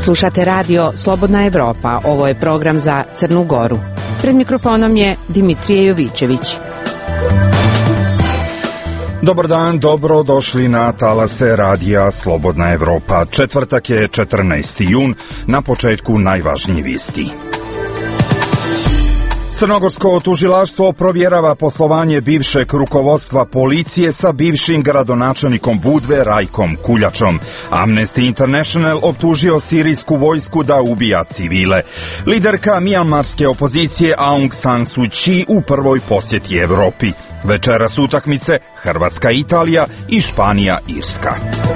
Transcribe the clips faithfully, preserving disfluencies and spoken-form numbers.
Slušate radio Slobodna Evropa. Ovo je program za Crnu Goru. Pred mikrofonom je Dimitrije Jovićević. Dobar dan, dobro došli na talase radija Slobodna Evropa. Četvrtak je četrnaesti jun, na početku najvažnije vijesti. Crnogorsko tužilaštvo provjerava poslovanje bivšeg rukovodstva policije sa bivšim gradonačelnikom Budve Rajkom Kuljačom. Amnesty International optužio sirijsku vojsku da ubija civile. Liderka mijanmarske opozicije Aung San Suu Kyi u prvoj posjeti Evropi. Večeras utakmice Hrvatska-Italija i Španija-Irska.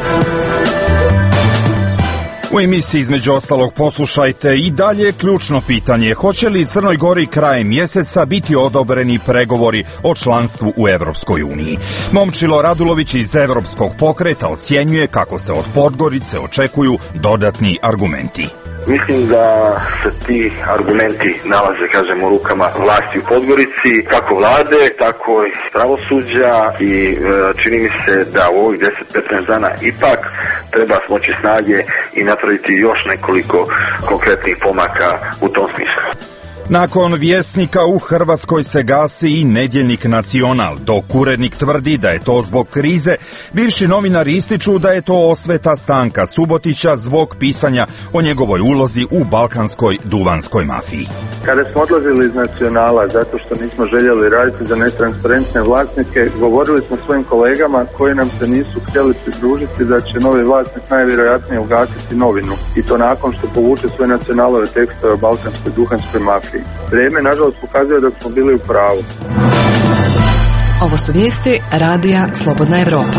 U emisiji između ostalog poslušajte i dalje ključno pitanje: hoće li Crnoj Gori krajem mjeseca biti odobreni pregovori o članstvu u Evropskoj uniji? Momčilo Radulović iz Evropskog pokreta ocjenjuje kako se od Podgorice očekuju dodatni argumenti. Mislim da se ti argumenti nalaze, kažem, u rukama vlasti u Podgorici, kako vlade, tako i pravosuđa, i e, čini mi se da u ovih deset do petnaest dana ipak treba smoći snage i napraviti još nekoliko konkretnih pomaka u tom smislu. Nakon Vjesnika u Hrvatskoj se gasi i nedjeljnik Nacional. Dok urednik tvrdi da je to zbog krize, bivši novinari ističu da je to osveta Stanka Subotića zbog pisanja o njegovoj ulozi u balkanskoj duvanskoj mafiji. Kada smo odlazili iz Nacionala zato što nismo željeli raditi za netransparentne vlasnike, govorili smo svojim kolegama koji nam se nisu htjeli pridružiti da će novi vlasnik najvjerojatnije ugasiti novinu, i to nakon što povuče svoje Nacionalove tekstove o balkanskoj duhanskoj mafiji. Vrijeme, nažalost, pokazuje da smo bili u pravu. Ovo su vijesti radija Slobodna Evropa.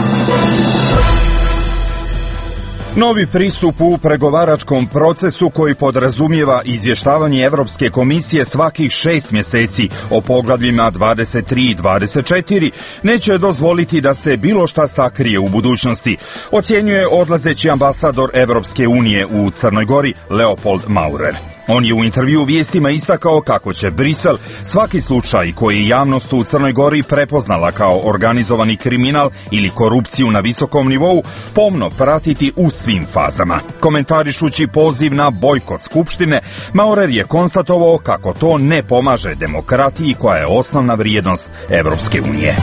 Novi pristup u pregovaračkom procesu koji podrazumijeva izvještavanje Europske komisije svakih šest mjeseci o poglavljima dvadeset tri i dvadeset četiri neće dozvoliti da se bilo šta sakrije u budućnosti, ocjenjuje odlazeći ambasador Europske unije u Crnoj Gori Leopold Maurer. On je u intervju vijestima istakao kako će Brisel svaki slučaj koji je javnost u Crnoj Gori prepoznala kao organizovani kriminal ili korupciju na visokom nivou pomno pratiti u svim fazama. Komentarišući poziv na bojkot Skupštine, Maurer je konstatovao kako to ne pomaže demokratiji koja je osnovna vrijednost Evropske unije.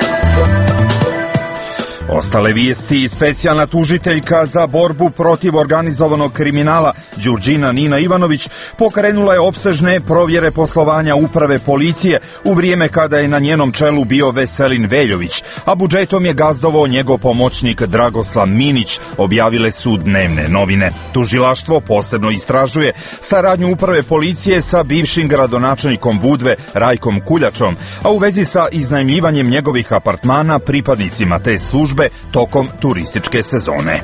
Ostale vijesti: specijalna tužiteljka za borbu protiv organizovanog kriminala Đurđina Nina Ivanović pokrenula je opsežne provjere poslovanja uprave policije u vrijeme kada je na njenom čelu bio Veselin Veljović, a budžetom je gazdovao njegov pomoćnik Dragoslav Minić, objavile su dnevne novine. Tužilaštvo posebno istražuje saradnju uprave policije sa bivšim gradonačelnikom Budve Rajkom Kuljačom, a u vezi sa iznajmljivanjem njegovih apartmana pripadnicima te službe tokom turističke sezone.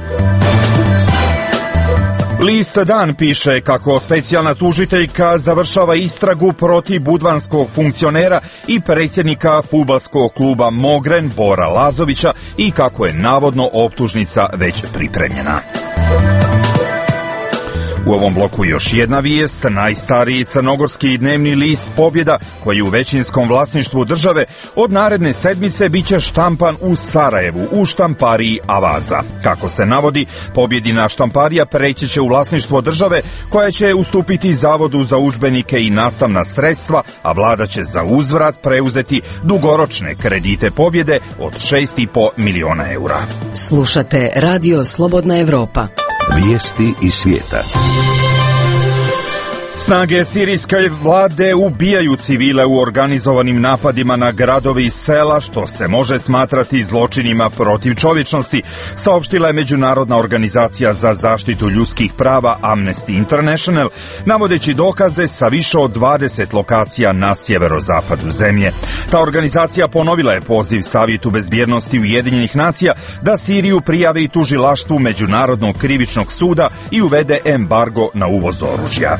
List Dan piše kako specijalna tužiteljka završava istragu protiv budvanskog funkcionera i predsjednika fudbalskog kluba Mogren Bora Lazovića i kako je navodno optužnica već pripremljena. U ovom bloku još jedna vijest: najstariji crnogorski dnevni list Pobjeda, koji je u većinskom vlasništvu države, od naredne sedmice biće štampan u Sarajevu u štampariji Avaza. Kako se navodi, Pobjedina štamparija preći će u vlasništvo države, koja će ustupiti Zavodu za udžbenike i nastavna sredstva, a vlada će za uzvrat preuzeti dugoročne kredite Pobjede od šest i po miliona eura. Slušate radio Slobodna Evropa. Vijesti iz svijeta. Snage sirijske vlade ubijaju civile u organizovanim napadima na gradove i sela, što se može smatrati zločinima protiv čovječnosti, saopštila je Međunarodna organizacija za zaštitu ljudskih prava Amnesty International, navodeći dokaze sa više od dvadeset lokacija na sjeverozapadu zemlje. Ta organizacija ponovila je poziv Savjetu bezbjednosti Ujedinjenih nacija da Siriju prijavi tužilaštvu Međunarodnog krivičnog suda i uvede embargo na uvoz oružja.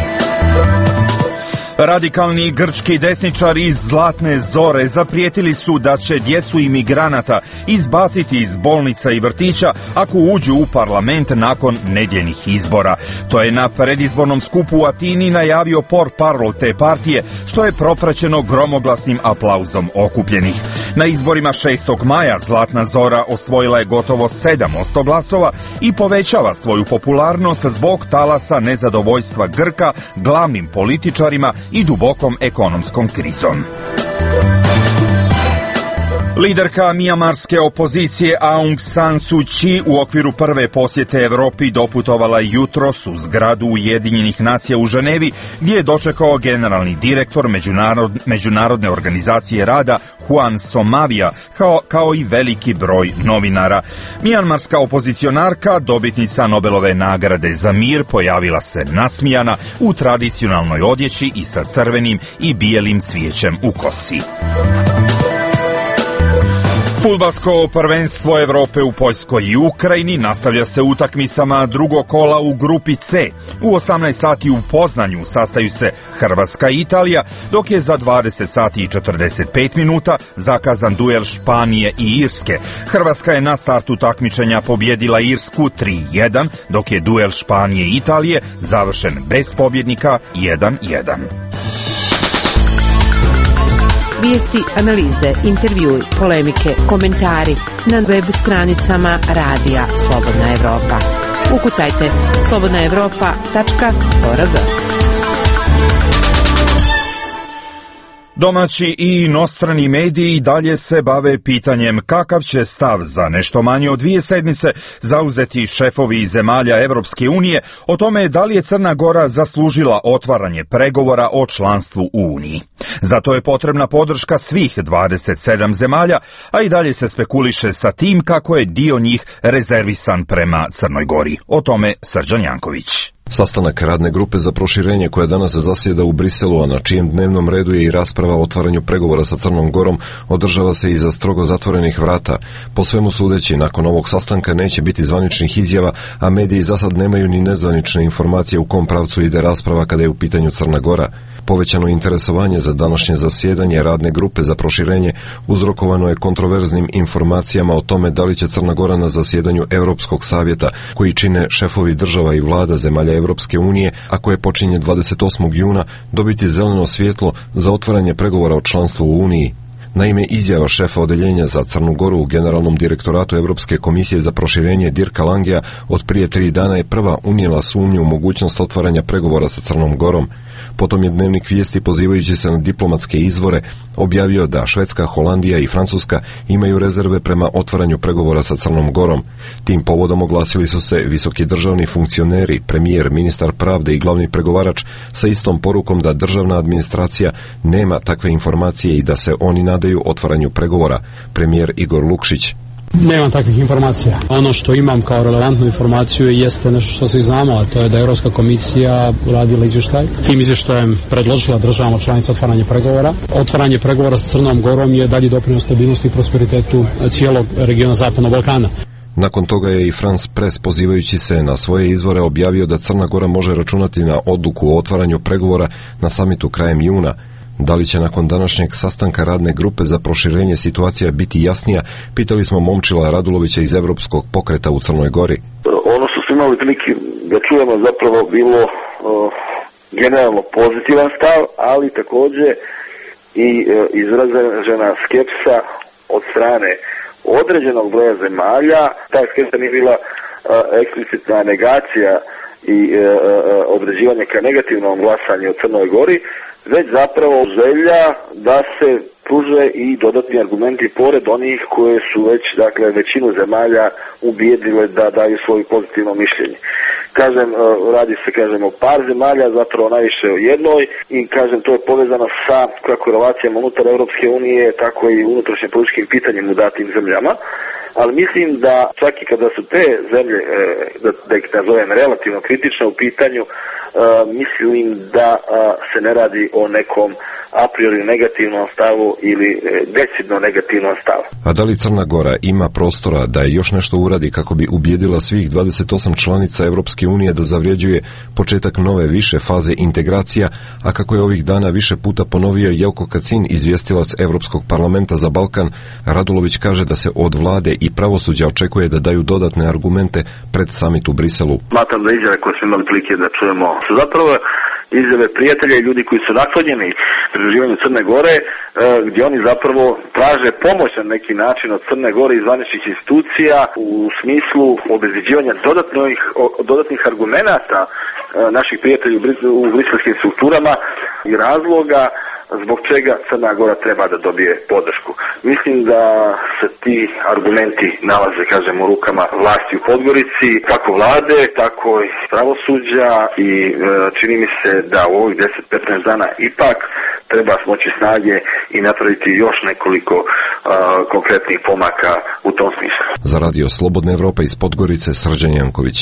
Radikalni grčki desničari iz Zlatne Zore zaprijetili su da će djecu imigranata izbaciti iz bolnica i vrtića ako uđu u parlament nakon nedjeljnih izbora. To je na predizbornom skupu u Atini najavio portparol te partije, što je propraćeno gromoglasnim aplauzom okupljenih. Na izborima šestog maja Zlatna Zora osvojila je gotovo sedam posto glasova i povećava svoju popularnost zbog talasa nezadovoljstva Grka glavnim političarima i dubokom ekonomskom krizom. Liderka mijanmarske opozicije Aung San Suu Kyi u okviru prve posjete Evropi doputovala jutros u zgradu Ujedinjenih nacija u Ženevi, gdje je dočekao generalni direktor Međunarod, Međunarodne organizacije rada Juan Somavia, kao, kao i veliki broj novinara. Mijanmarska opozicionarka, dobitnica Nobelove nagrade za mir, pojavila se nasmijana u tradicionalnoj odjeći i sa crvenim i bijelim cvijećem u kosi. Fudbalsko prvenstvo Evrope u Poljskoj i Ukrajini nastavlja se utakmicama drugog kola u grupi C. U osamnaest sati u Poznanju sastaju se Hrvatska i Italija, dok je za dvadeset sati i četrdeset pet minuta zakazan duel Španije i Irske. Hrvatska je na startu takmičenja pobjedila Irsku tri jedan, dok je duel Španije i Italije završen bez pobjednika jedan jedan. Vijesti, analize, intervjui, polemike, komentari na web stranicama Radija Slobodna Evropa. Ukucajte slobodna evropa tačka org. Domaći i inostrani mediji dalje se bave pitanjem kakav će stav za nešto manje od dvije sedmice zauzeti šefovi zemalja Evropske unije o tome da li je Crna Gora zaslužila otvaranje pregovora o članstvu u Uniji. Zato je potrebna podrška svih dvadeset sedam zemalja, a i dalje se spekuliše sa tim kako je dio njih rezervisan prema Crnoj Gori. O tome Srđan Janković. Sastanak radne grupe za proširenje koja danas zasjeda u Briselu, a na čijem dnevnom redu je i rasprava o otvaranju pregovora sa Crnom Gorom, održava se iza strogo zatvorenih vrata. Po svemu sudeći, nakon ovog sastanka neće biti zvaničnih izjava, a mediji zasad nemaju ni nezvanične informacije u kom pravcu ide rasprava kada je u pitanju Crna Gora. Povećano interesovanje za današnje zasjedanje radne grupe za proširenje uzrokovano je kontroverznim informacijama o tome da li će Crna Gora na zasjedanju Europskog savjeta, koji čine šefovi država i vlada zemalja Europske unije, a koje počinje dvadeset osmog juna, dobiti zeleno svjetlo za otvaranje pregovora o članstvu u Uniji. Naime, izjava šefa odeljenja za Crnu Goru u Generalnom direktoratu Europske komisije za proširenje Dirka Langea od prije tri dana je prva unijela sumnju u mogućnost otvaranja pregovora sa Crnom Gorom. Potom je Dnevnik vijesti, pozivajući se na diplomatske izvore, objavio da Švedska, Holandija i Francuska imaju rezerve prema otvaranju pregovora sa Crnom Gorom. Tim povodom oglasili su se visoki državni funkcioneri, premijer, ministar pravde i glavni pregovarač sa istom porukom da državna administracija nema takve informacije i da se oni nadaju otvaranju pregovora. Premijer Igor Lukšić: Nemam takvih informacija. Ono što imam kao relevantnu informaciju jeste nešto što svi znamo, a to je da je Europska komisija uradila izvještaj. Tim izvještajem predložila državama članica otvaranje pregovora. Otvaranje pregovora sa Crnom Gorom je dalji doprinos stabilnosti i prosperitetu cijelog regiona Zapadnog Balkana. Nakon toga je i France Press, pozivajući se na svoje izvore, objavio da Crna Gora može računati na odluku o otvaranju pregovora na samitu krajem juna. Da li će nakon današnjeg sastanka radne grupe za proširenje situacija biti jasnija, pitali smo Momčila Radulovića iz Evropskog pokreta u Crnoj Gori. Ono što smo imali prilike da čujemo zapravo bilo uh, generalno pozitivan stav, ali također i uh, izražena skepsa od strane određenog broja zemalja. Ta skepsa nije bila uh, eksplicitna negacija i uh, uh, određivanje ka negativnom glasanju u Crnoj Gori, već zapravo želja da se pruže i dodatni argumenti pored onih koje su već, dakle, većinu zemalja ubijedile da daju svoje pozitivno mišljenje. Kažem, radi se, kažem, o par zemalja, zapravo najviše o jednoj, i kažem, to je povezano sa kako relacijama unutar Europske unije, tako i unutrašnjim političkim pitanjem u datim zemljama. Ali mislim da čak i kada su te zemlje, da, da ih nazovem relativno kritične u pitanju, mislim da se ne radi o nekom a priori negativnom stavu ili decidno negativnom stavu. A da li Crna Gora ima prostora da je još nešto uradi kako bi ubijedila svih dvadeset osam članica Europske unije da zavređuje početak nove više faze integracija, a kako je ovih dana više puta ponovio Jelko Kacin, izvjestilac Europskog parlamenta za Balkan, Radulović kaže da se od vlade i pravosuđa očekuje da daju dodatne argumente pred samit u Briselu. Smatram da izjave koje smo imali prilike da čujemo su zapravo izjave prijatelja i ljudi koji su naklonjeni pridruživanju Crne Gore, gdje oni zapravo traže pomoć na neki način od Crne Gore i zvaničnih institucija u smislu obezbeđivanja dodatnih, dodatnih argumenata naših prijatelja u briselskim strukturama i razloga zbog čega Crna Gora treba da dobije podršku. Mislim da se ti argumenti nalaze, kažem, u rukama vlasti u Podgorici, kako vlade, tako i pravosuđa i e, čini mi se da u ovih deset do petnaest dana ipak treba smoći snage i napraviti još nekoliko e, konkretnih pomaka u tom smislu. Za Radio Slobodna Evropa iz Podgorice, Srđan Janković.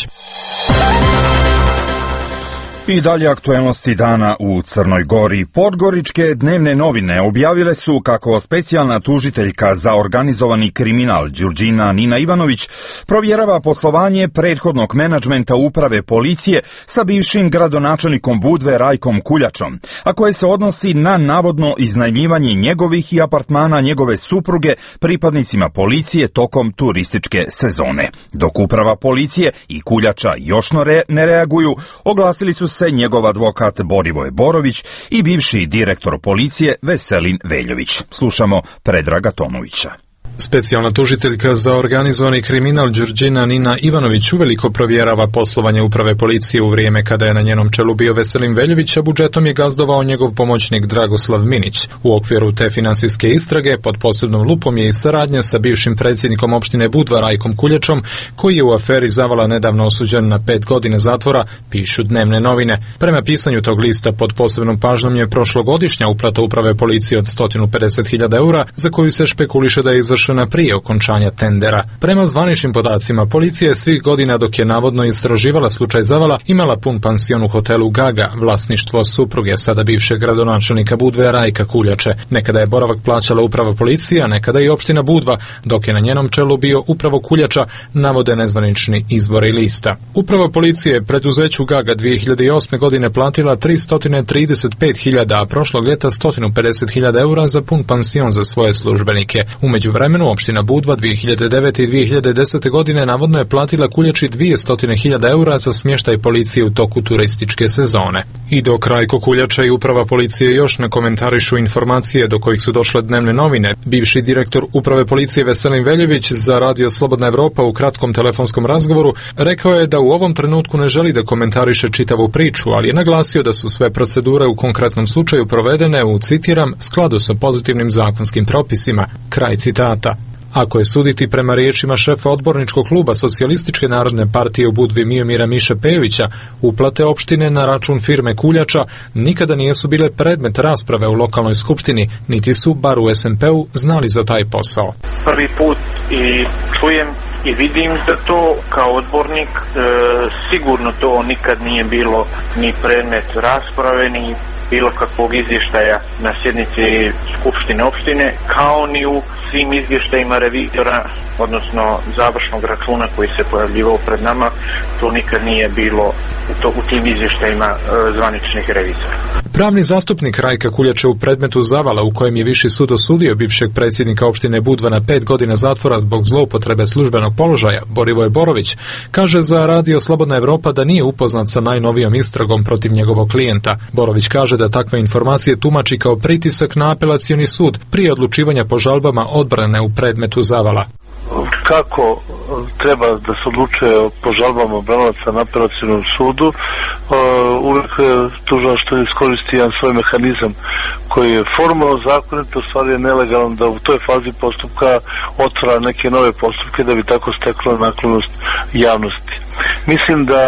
I dalje aktuelnosti dana u Crnoj Gori. Podgoričke dnevne novine objavile su kako specijalna tužiteljka za organizovani kriminal Đurđina Nina Ivanović provjerava poslovanje prethodnog menadžmenta uprave policije sa bivšim gradonačelnikom Budve Rajkom Kuljačom, a koje se odnosi na navodno iznajmljivanje njegovih i apartmana njegove supruge pripadnicima policije tokom turističke sezone. Dok uprava policije i Kuljača još ne reaguju, oglasili su se njegov advokat Borivoje Borović i bivši direktor policije Veselin Veljović. Slušamo Predraga Tomovića. Specijalna tužiteljka za organizovani kriminal Đurđina Nina Ivanović uveliko provjerava poslovanje uprave policije u vrijeme kada je na njenom čelu bio Veselin Veljović, a budžetom je gazdovao njegov pomoćnik Dragoslav Minić. U okviru te finansijske istrage pod posebnom lupom je i saradnja sa bivšim predsjednikom opštine Budva Rajkom Kuljačom, koji je u aferi Zavala nedavno osuđen na pet godina zatvora, pišu dnevne novine. Prema pisanju tog lista pod posebnom pažnjom je prošlogodišnja uplata uprave policije od sto pedeset hiljada eura, za koju se špekuliše da je izvršena prije okončanja tendera. Prema zvaničnim podacima, policija je svih godina dok je navodno istraživala slučaj Zavala imala pun pansion u hotelu Gaga, vlasništvo supruge sada bivšeg gradonačelnika Budve Rajka Kuljače. Nekada je boravak plaćala uprava policija, nekada i opština Budva, dok je na njenom čelu bio upravo Kuljača, navode nezvanični izvori lista. Uprava policije preduzeću Gaga dvije hiljade osme. godine platila tristo trideset pet hiljada, a prošlog ljeta sto pedeset hiljada eura za pun pansion za svoje službenike. U međuvremenu opština Budva dvije hiljade devete. i dvije hiljade desete. godine navodno je platila Kuljači dvjesto hiljada eura za smještaj policije u toku turističke sezone. I dok Rajko Kuljača i uprava policije još ne komentarišu informacije do kojih su došle dnevne novine, bivši direktor uprave policije Veselin Veljović za Radio Slobodna Evropa u kratkom telefonskom razgovoru rekao je da u ovom trenutku ne želi da komentariše čitavu priču, ali je naglasio da su sve procedure u konkretnom slučaju provedene u, citiram, skladu sa pozitivnim zakonskim propisima. Kraj citata. Ako je suditi prema riječima šefa odborničkog kluba Socijalističke narodne partije u Budvi Miomira Miše Pejovića, uplate opštine na račun firme Kuljača nikada nisu bile predmet rasprave u lokalnoj skupštini, niti su, bar u es en pe-u, znali za taj posao. Prvi put i čujem i vidim da to kao odbornik e, sigurno to nikad nije bilo ni predmet rasprave, ni bilo kakvog izvještaja na sjednici Skupštine opštine, kao ni u svim izvještajima revizora, odnosno završnog računa koji se pojavljivao pred nama, to nikad nije bilo u, to, u tim izvještajima e, zvaničnih revizora. Pravni zastupnik Rajka Kuljača u predmetu Zavala, u kojem je Viši sud osudio bivšeg predsjednika opštine Budva na pet godina zatvora zbog zloupotrebe službenog položaja, Borivoje Borović, kaže za Radio Slobodna Evropa da nije upoznat sa najnovijom istragom protiv njegovog klijenta. Borović kaže da takve informacije tumači kao pritisak na apelacioni sud prije odlučivanja po žalbama odbrane u predmetu Zavala. Kako treba da se odlučuje po žalbama branilaca na apelacionom sudu, uvijek tužilaštvo iskoristi jedan svoj mehanizam koji je formalno zakonito, stvari je nelegalan da u toj fazi postupka otvara neke nove postupke da bi tako steklo naklonost javnosti. Mislim da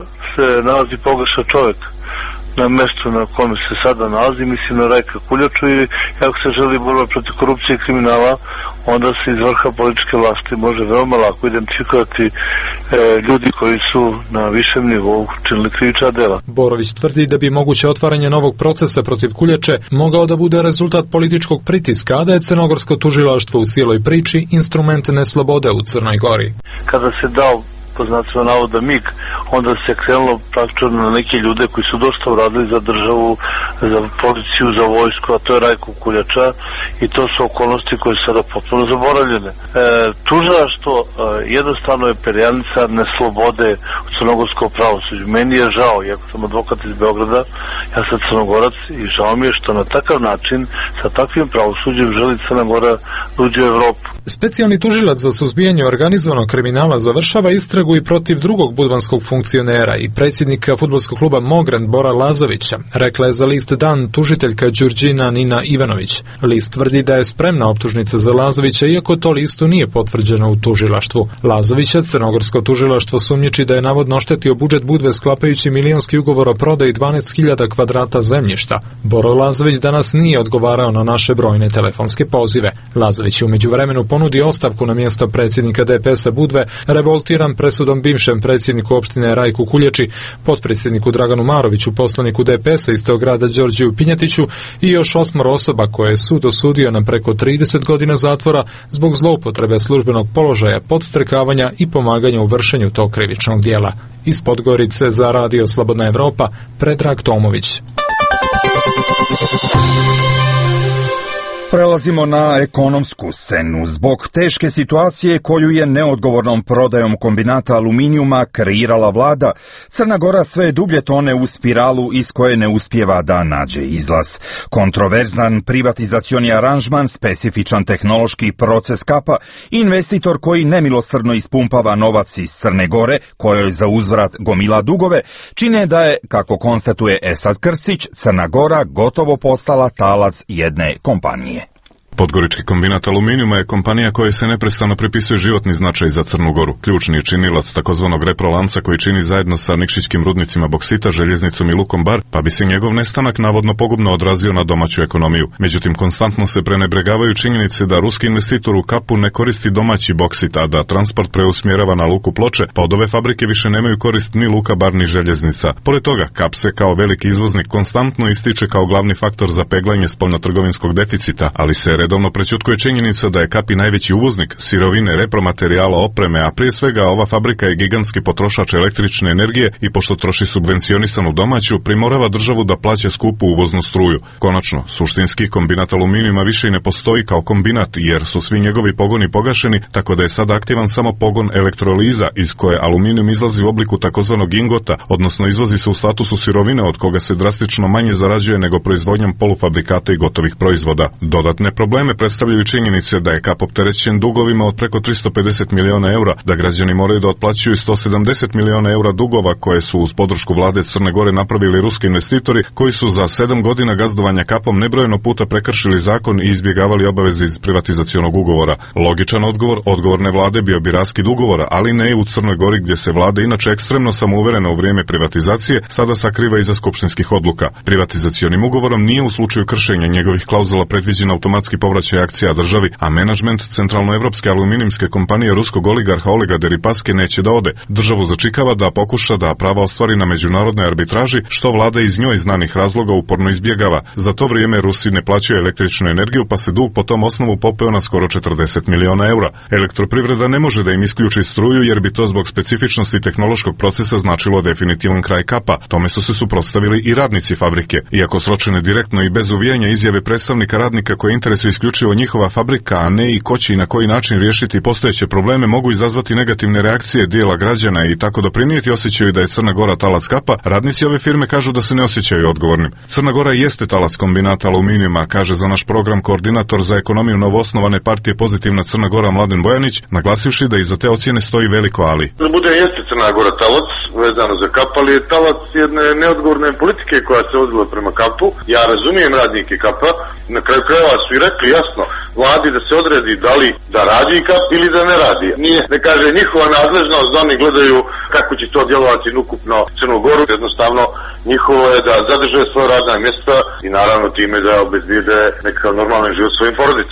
se nalazi pogrešan čovjek na mjestu na kome se sada nalazi, mislim na Rajka Kuljaču, i ako se želi borba protiv korupcije i kriminala, onda se iz vrha političke vlasti može veoma lako identifikovati e, ljudi koji su na višem nivou činili krivična dela. Borović tvrdi da bi moguće otvaranje novog procesa protiv Kuljače mogao da bude rezultat političkog pritiska, a da je crnogorsko tužilaštvo u cijeloj priči instrument neslobode u Crnoj Gori. Kada se dao poznatno navoda mig, onda se krenulo praktično na neke ljude koji su dosta uradili za državu, za policiju, za vojsku, a to je Rajko Kuljača, i to su okolnosti koje su sada potpuno zaboravljene. E, tužilaštvo e, jednostavno je perjanica neslobode u crnogorskom pravosuđu. Meni je žao, iako sam advokat iz Beograda, ja sam Crnogorac i žao mi je što na takav način, sa takvim pravosuđem želi Crna Gora da uđe u Evropu. Specijalni tužilac za suzbijanje organizovanog kriminala završava istragu i protiv drugog budvanskog funkcionera i predsjednika fudbalskog kluba Mogran Bora Lazovića, rekla je za list Dan tužiteljka Đurđina Nina Ivanović. List tvrdi da je spremna optužnica za Lazovića, iako to listu nije potvrđeno u tužilaštvu. Lazovića crnogorsko tužilaštvo sumnjiči da je navodno oštetio budžet Budve sklapajući milionski ugovor o prodaji dvanaest hiljada kvadrata zemljišta. Boro Lazović danas nije odgovarao na naše brojne telefonske pozive. Lazović je u međuvremenu ponudio ostavku na mjesto predsjednika D P S-a Budve, revoltiran presudom bivšem predsjedniku opštine Rajku Kuljači, potpredsjedniku Draganu Maroviću, poslaniku D P S-a iz tog grada Đorđiju Pinjatiću i još osmoro osoba koje je sud osudio na preko trideset godina zatvora zbog zloupotrebe službenog položaja, podstrekavanja i pomaganja u vršenju tog krivičnog dijela. Iz Podgorice za Radio Slobodna Evropa, Predrag Tomović. Prelazimo na ekonomsku scenu. Zbog teške situacije koju je neodgovornom prodajom kombinata aluminijuma kreirala vlada, Crna Gora sve dublje tone u spiralu iz koje ne uspijeva da nađe izlaz. Kontroverzan privatizacioni aranžman, specifičan tehnološki proces kapa, investitor koji nemilosrdno ispumpava novac iz Crne Gore, kojoj za uzvrat gomila dugove, čine da je, kako konstatuje Esad Krstić, Crna Gora gotovo postala talac jedne kompanije. Podgorički kombinat aluminijuma je kompanija koja se neprestano pripisuje životni značaj za Crnu Goru. Ključni je činilac takozvanog reprolanca koji čini zajedno sa nikšićkim rudnicima boksita, željeznicom i lukom Bar, pa bi se njegov nestanak navodno pogubno odrazio na domaću ekonomiju. Međutim, konstantno se prenebregavaju činjenice da ruski investitor u Kapu ne koristi domaći boksit, a da transport preusmjerava na luku Ploče, pa od ove fabrike više nemaju korist ni luka Bar ni željeznica. Pored toga, Kap se kao veliki izvoznik konstantno ističe kao glavni faktor za peglanje spoljnotrgovinskog deficita, ali se redovno prećutkuje činjenica da je Kapi najveći uvoznik sirovine, repromaterijala, opreme, a prije svega ova fabrika je gigantski potrošač električne energije i pošto troši subvencionisanu domaću, primorava državu da plaća skupu uvoznu struju. Konačno, suštinski kombinat aluminijuma više i ne postoji kao kombinat jer su svi njegovi pogoni pogašeni, tako da je sada aktivan samo pogon elektroliza iz koje aluminijum izlazi u obliku takozvanog ingota, odnosno izvozi se u statusu sirovine od koga se drastično manje zarađuje nego proizvodnjom polufabrikata i gotovih proizvoda. Dodatne probleme predstavljaju činjenice da je Kap opterećen dugovima od preko tristo pedeset miliona eura, da građani moraju da otplaćuju sto sedamdeset miliona eura dugova koje su uz podršku vlade Crne Gore napravili ruski investitori koji su za sedam godina gazdovanja Kapom nebrojeno puta prekršili zakon i izbjegavali obaveze iz privatizacionog ugovora. Logičan odgovor odgovorne vlade bio bi raskid ugovora, ali ne u Crnoj Gori gdje se vlada inače ekstremno samouverena u vrijeme privatizacije sada sakriva iza skupštinskih odluka. Privatizacionim ugovorom nije u slučaju kršenja njegovih klauzula predviđen automatski povraćaj akcija državi, a menadžment centralnoevropske aluminijumske kompanije ruskog oligarha Olega Deripaske neće da ode. Državu začikava da pokuša da prava ostvari na međunarodnoj arbitraži, što vlada iz njoj znanih razloga uporno izbjegava. Za to vrijeme Rusi ne plaćaju električnu energiju, pa se dug po tom osnovu popeo na skoro četrdeset miliona eura. Elektroprivreda ne može da im isključi struju jer bi to zbog specifičnosti tehnološkog procesa značilo definitivan kraj Kapa. Tome su se suprotstavili i radnici fabrike. Iako sročene direktno i bez uvijanja izjave predstavnika radnika koje interesuje isključivo njihova fabrika, a ne i ko će i na koji način riješiti postojeće probleme, mogu izazvati negativne reakcije dijela građana i tako doprinijeti osjećaju da je Crna Gora talac Kapa, radnici ove firme kažu da se ne osjećaju odgovornim. Crna Gora jeste talac kombinata aluminijuma, kaže za naš program koordinator za ekonomiju novoosnovane partije Pozitivna Crna Gora Mladen Bojanić, naglasivši da iza te ocjene stoji veliko ali. Da bude jeste Crna Gora talac vezano za Kap, ali je talac jedne neodgovorne politike koja se vodila prema Kapu. Ja razumijem radnike Kapa, na kraju krajeva su i rekli jasno vladi da se odredi da li da radi Kap ili da ne radi. Nije, ne kaže njihova nadležnost da oni gledaju kako će to djelovati ukupno Crnu Goru. Jednostavno njihovo je da zadrže svoje radna mjesta i naravno time da obezbijede nekakav normalan život svojim porodicama.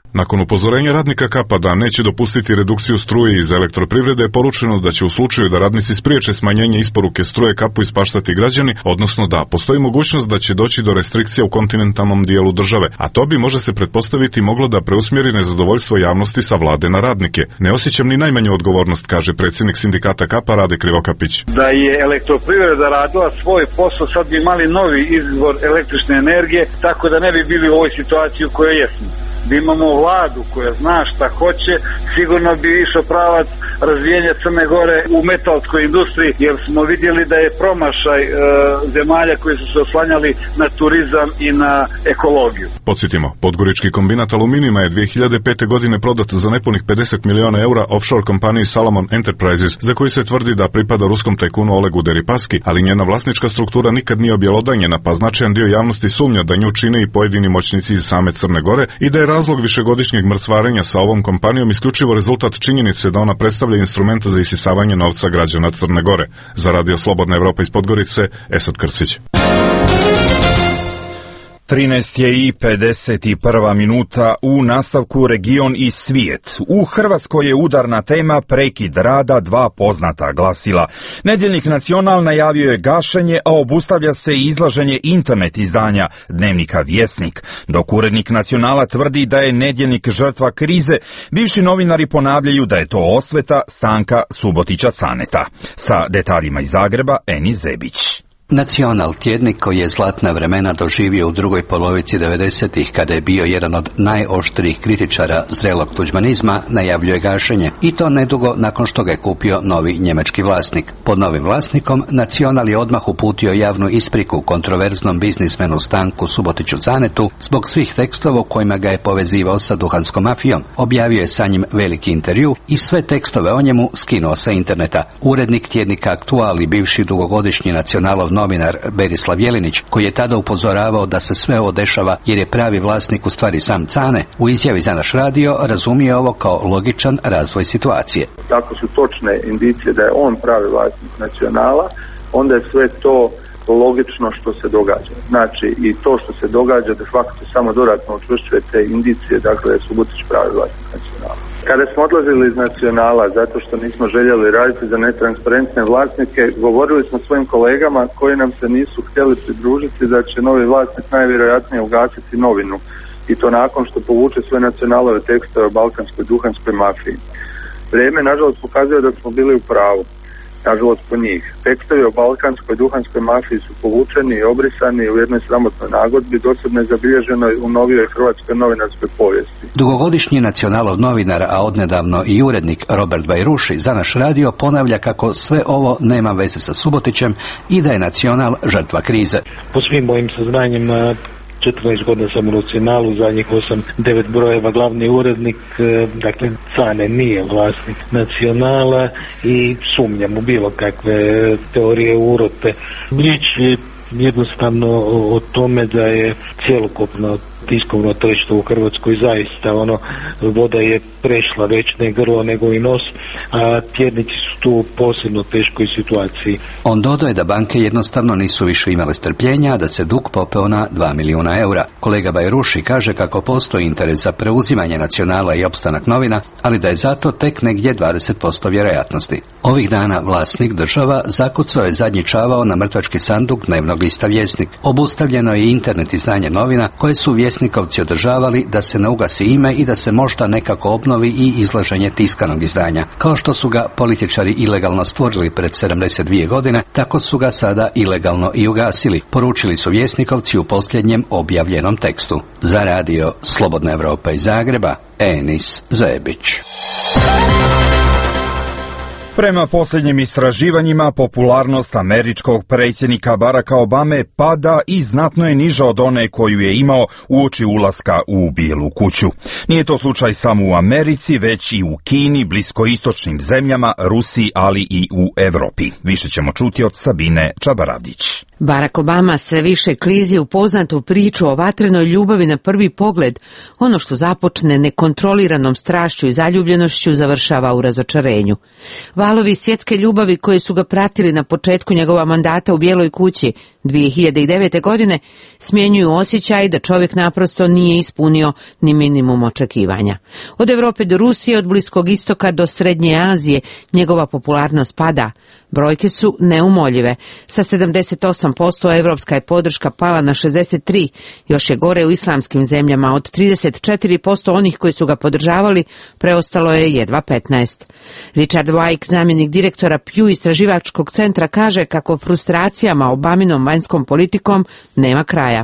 Nakon upozorenja radnika Kapa da neće dopustiti redukciju struje iz elektroprivrede, je poručeno da će u slučaju da radnici spriječe smanjenje isporuke struje Kapu ispaštati građani, odnosno da postoji mogućnost da će doći do restrikcija u kontinentalnom dijelu države, a to bi, može se pretpostaviti, moglo da preusmjeri nezadovoljstvo javnosti sa vlade na radnike. Ne osjećam ni najmanju odgovornost, kaže predsjednik sindikata Kapa Rade Krivokapić. Da je elektroprivreda radila svoj posao, sad bi imali novi izvor električne energije, tako da ne bi bili u ovoj situaciji u kojoj jesmo. Da imamo vladu koja zna šta hoće, sigurno bi išao pravac razvijenja Crne Gore u metalskoj industriji, jer smo vidjeli da je promašaj e, zemalja koji su se oslanjali na turizam i na ekologiju. Podsjetimo, podgorički kombinat aluminijuma je dvije hiljade pete. godine prodat za nepunih pedeset miliona eura offshore kompaniji Salomon Enterprises, za koji se tvrdi da pripada ruskom tajkunu Olegu Deripaski, ali njena vlasnička struktura nikad nije objelodanjena, pa značajan dio javnosti sumnja da nju čine i pojedini moćnici iz same Crne Gore i da je razlog višegodišnjeg mrcvarenja sa ovom kompanijom isključivo rezultat činjenice da ona predstavlja instrument za isisavanje novca građana Crne Gore. Za Radio Slobodna Evropa iz Podgorice, Esad Krcić. trinaest je i pedeset prva minuta, u nastavku region i svijet. U Hrvatskoj je udarna tema prekid rada dva poznata glasila. Nedjeljnik Nacional najavio je gašenje, a obustavlja se i izlaženje internet izdanja dnevnika Vjesnik. Dok urednik Nacionala tvrdi da je Nedjeljnik žrtva krize, bivši novinari ponavljaju da je to osveta Stanka Subotića Caneta. Sa detaljima iz Zagreba, Eni Zebić. Nacional, tjednik koji je zlatna vremena doživio u drugoj polovici devedesetih, kada je bio jedan od najoštrijih kritičara zrelog tuđmanizma, najavljuje gašenje, i to nedugo nakon što ga je kupio novi njemački vlasnik. Pod novim vlasnikom Nacional je odmah uputio javnu ispriku kontroverznom biznismenu Stanku Subotiću Canetu zbog svih tekstova u kojima ga je povezivao sa duhanskom mafijom. Objavio je sa njim veliki intervju i sve tekstove o njemu skinuo sa interneta. Urednik tjednika Aktual i bivši dugogodišnji Nacionalov novinar Berislav Jelinić, koji je tada upozoravao da se sve ovo dešava jer je pravi vlasnik u stvari sam Cane, u izjavi za naš radio razumije ovo kao logičan razvoj situacije. Tako su točne indicije da je on pravi vlasnik Nacionala, onda je sve to logično što se događa. Znači, i to što se događa de facto samo dodatno učvršćuje te indicije, dakle je Subotić pravi vlasnik Nacionala. Kada smo odlazili iz Nacionala zato što nismo željeli raditi za netransparentne vlasnike, govorili smo svojim kolegama koji nam se nisu htjeli pridružiti da će novi vlasnik najvjerojatnije ugasiti novinu, i to nakon što povuče sve Nacionalove tekstove o balkanskoj duhanskoj mafiji. Vrijeme, nažalost, pokazuje da smo bili u pravu. Nažalost po njih. Tekstovi o balkanskoj duhanskoj mafiji su povučeni i obrisani u jednoj sramotnoj nagodbi, dosadno je zabilježenoj u novijoj hrvatskoj novinarskoj povijesti. Dugogodišnji Nacionalov novinar, a odnedavno i urednik Robert Bajruši za naš radio ponavlja kako sve ovo nema veze sa Subotićem i da je Nacional žrtva krize. Po svim mojim saznanjima, četrnaest godina sam u Nacionalu, zadnjih osam devet brojeva glavni urednik, dakle Cane nije vlasnik Nacionala i sumnjam u bilo kakve teorije urote. Riječ je jednostavno o, o tome da je cjelokupno tiskovno tržište u Hrvatskoj zaista ono, voda je prešla već ne grlo nego i nos, a tjednici su tu u posebno teškoj situaciji. On dodaje da banke jednostavno nisu više imale strpljenja, da se dug popeo na dva milijuna eura. Kolega Bajruši kaže kako postoji interes za preuzimanje Nacionala i opstanak novina, ali da je zato tek negdje dvadeset posto vjerojatnosti. Ovih dana vlasnik, država, zakucao je zadnji čavao na mrtvački sanduk dnevnog lista Vjesnik. Obustavljeno je internet izdanje novina koje su Vjesnikovci održavali da se ne ugasi ime i da se možda nekako obnovi i izlaženje tiskanog izdanja. Kao što su ga političari ilegalno stvorili pred sedamdeset dvije godine, tako su ga sada ilegalno i ugasili, poručili su Vjesnikovci u posljednjem objavljenom tekstu. Za radio Slobodna Evropa iz Zagreba, Enis Zebić. Prema posljednjim istraživanjima, popularnost američkog predsjednika Baracka Obame pada i znatno je niža od one koju je imao uoči ulaska u Bijelu kuću. Nije to slučaj samo u Americi, već i u Kini, bliskoistočnim zemljama, Rusiji, ali i u Europi. Više ćemo čuti od Sabine Čabaravdić. Barack Obama sve više klizi u poznatu priču o vatrenoj ljubavi na prvi pogled. Ono što započne nekontroliranom strašću i zaljubljenošću završava u razočarenju. Valovi svjetske ljubavi koji su ga pratili na početku njegova mandata u Bijeloj kući dvije hiljade devete. godine smjenjuju osjećaj da čovjek naprosto nije ispunio ni minimum očekivanja. Od Europe do Rusije, od Bliskog istoka do Srednje Azije njegova popularnost pada. Brojke su neumoljive. Sa sedamdeset osam posto evropska je podrška pala na šezdeset tri. Još je gore u islamskim zemljama. Od trideset četiri posto onih koji su ga podržavali, preostalo je jedva petnaest. Richard Wyke, zamjenik direktora Pew istraživačkog centra, kaže kako frustracijama Obaminom vanjskom politikom nema kraja.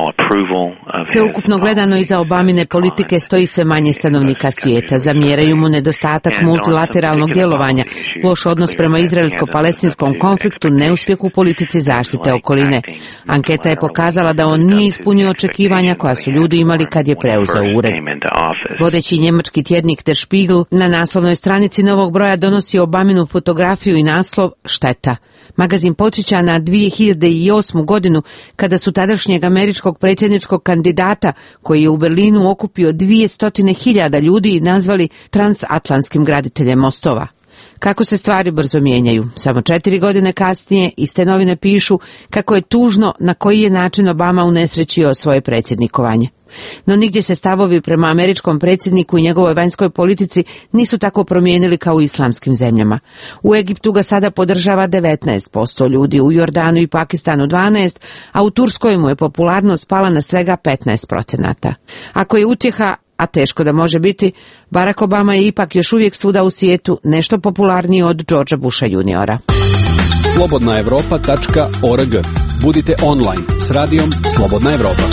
Sveukupno gledano iza Obamine politike stoji sve manje stanovnika svijeta. Zamjeraju mu nedostatak multilateralnog djelovanja, loš odnos prema izraelsko-palestinskom konfliktu, neuspjeh u politici zaštite okoline. Anketa je pokazala da on nije ispunio očekivanja koja su ljudi imali kad je preuzeo ured. Vodeći njemački tjednik Der Spiegel na naslovnoj stranici novog broja donosi Obaminu fotografiju i naslov Šteta. Magazin podsjeća na dvije hiljade osmu. godinu kada su tadašnjeg američkog predsjedničkog kandidata, koji je u Berlinu okupio dvjesto hiljada ljudi, nazvali transatlantskim graditeljem mostova. Kako se stvari brzo mijenjaju. Samo četiri godine kasnije iste novine pišu kako je tužno na koji je način Obama unesrećio svoje predsjednikovanje. No nigdje se stavovi prema američkom predsjedniku i njegovoj vanjskoj politici nisu tako promijenili kao u islamskim zemljama. U Egiptu ga sada podržava devetnaest posto ljudi, u Jordanu i Pakistanu dvanaest posto, a u Turskoj mu je popularnost pala na svega petnaest procenata. Ako je utjeha, a teško da može biti, Barack Obama je ipak još uvijek svuda u svijetu nešto popularniji od Georgea Busha juniora. slobodna evropa tačka org. Budite online s radijom Slobodna Evropa.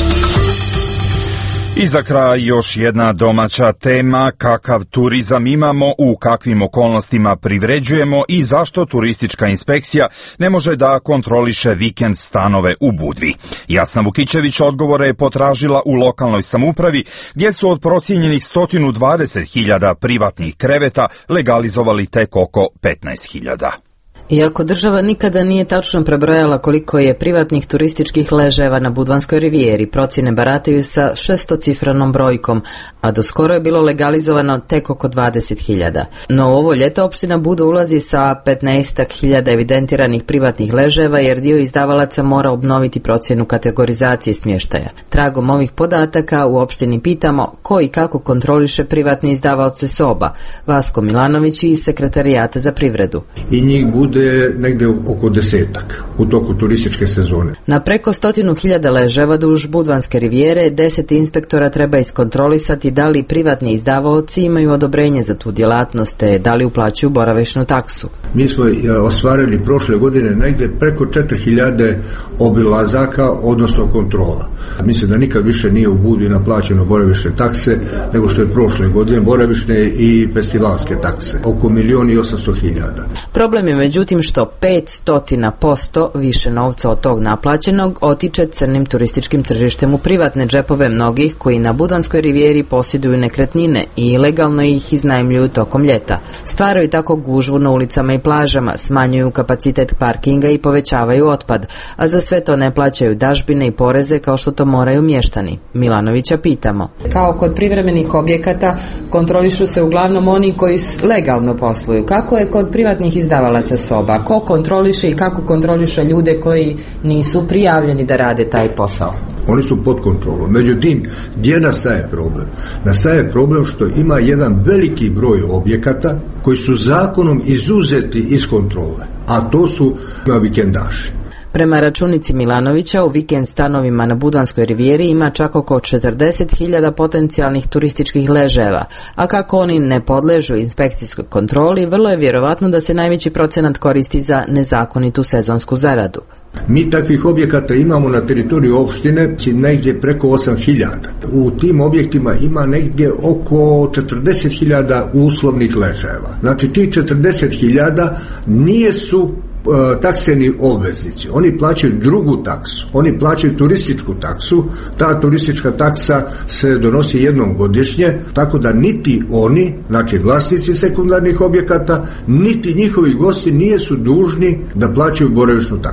I za kraj još jedna domaća tema, kakav turizam imamo, u kakvim okolnostima privređujemo i zašto turistička inspekcija ne može da kontroliše vikend stanove u Budvi. Jasna Vukićević odgovore je potražila u lokalnoj samoupravi, gdje su od procijenjenih sto dvadeset hiljada privatnih kreveta legalizovali tek oko petnaest hiljada. Iako država nikada nije tačno prebrojala koliko je privatnih turističkih ležajeva na Budvanskoj rivijeri, procjene barataju sa šestocifrenom brojkom, a do skoro je bilo legalizovano tek oko dvadeset hiljada. No ovo ljeto opština Buda ulazi sa petnaest hiljada evidentiranih privatnih ležajeva, jer dio izdavalaca mora obnoviti procjenu kategorizacije smještaja. Tragom ovih podataka u opštini pitamo ko i kako kontroliše privatne izdavaoce soba. Vasko Milanović iz Sekretarijata za privredu. I njih bude negde oko desetak u toku turističke sezone. Na preko stotinu hiljada ležajeva duž Budvanske rivijere deset inspektora treba iskontrolisati da li privatni izdavaoci imaju odobrenje za tu djelatnost, te da li uplaćuju boravišnu taksu. Mi smo ostvarili prošle godine negde preko četiri hiljade obilazaka, odnosno kontrola. Mislim da nikad više nije u Budvi naplaćeno boravišne takse nego što je prošle godine boravišne i festivalske takse. Oko milijon i osamsto hiljada. Problem je međutim što petsto posto više novca od tog naplaćenog otiče crnim turističkim tržištem u privatne džepove mnogih koji na Budvanskoj rivijeri posjeduju nekretnine i ilegalno ih iznajmljuju tokom ljeta. Stvaraju tako gužvu na ulicama i plažama, smanjuju kapacitet parkinga i povećavaju otpad, a za sve to ne plaćaju dažbine i poreze kao što to moraju mještani. Milanovića pitamo. Kao kod privremenih objekata kontrolišu se uglavnom oni koji legalno posluju. Kako je kod privatnih izdavalaca soba? Ko kontroliše i kako kontroliše ljude koji nisu prijavljeni da rade taj posao? Oni su pod kontrolom. Međutim, gdje nastaje problem? Nastaje problem što ima jedan veliki broj objekata koji su zakonom izuzeti iz kontrole, a to su vikendaši. Prema računici Milanovića, u vikend stanovima na Budvanskoj rivijeri ima čak oko četrdeset hiljada potencijalnih turističkih ležajeva, a kako oni ne podležu inspekcijskoj kontroli, vrlo je vjerovatno da se najveći procenat koristi za nezakonitu sezonsku zaradu. Mi takvih objekata imamo na teritoriju opštine negdje preko osam hiljada. U tim objektima ima negdje oko četrdeset hiljada uslovnih ležajeva. Znači ti četrdeset hiljada nije su takseni obveznici. Oni plaćaju drugu taksu. Oni plaćaju turističku taksu. Ta turistička taksa se donosi jednom godišnje, tako da niti oni, znači vlasnici sekundarnih objekata, niti njihovi gosti nisu dužni da plaćaju boravišnu taksu.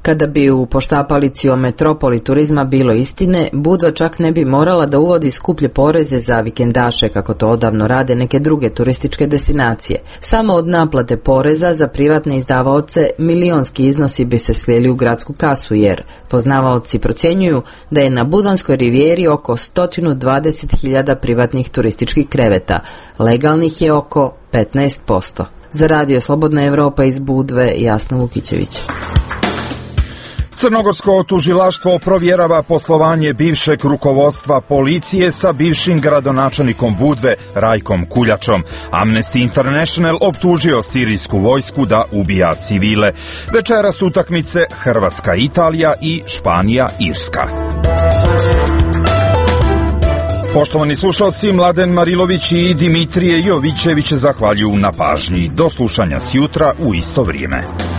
Kada bi u poštapalici o metropoli turizma bilo istine, Budva čak ne bi morala da uvodi skuplje poreze za vikendaše, kako to odavno rade neke druge turističke destinacije. Samo od naplate poreza za privatne izdavaoce milionski iznosi bi se slijeli u gradsku kasu, jer poznavaoci procjenjuju da je na Budanskoj rivijeri oko sto dvadeset hiljada privatnih turističkih kreveta. Legalnih je oko petnaest posto. Za Radio Slobodna Evropa iz Budve, Jasna Vukićević. Crnogorsko tužilaštvo provjerava poslovanje bivšeg rukovodstva policije sa bivšim gradonačelnikom Budve Rajkom Kuljačom. Amnesty International optužio sirijsku vojsku da ubija civile. Večeras utakmice Hrvatska-Italija i Španija-Irska. Poštovani slušalci, Mladen Marilović i Dimitrije Jovićević zahvaljuju na pažnji. Do slušanja sjutra u isto vrijeme.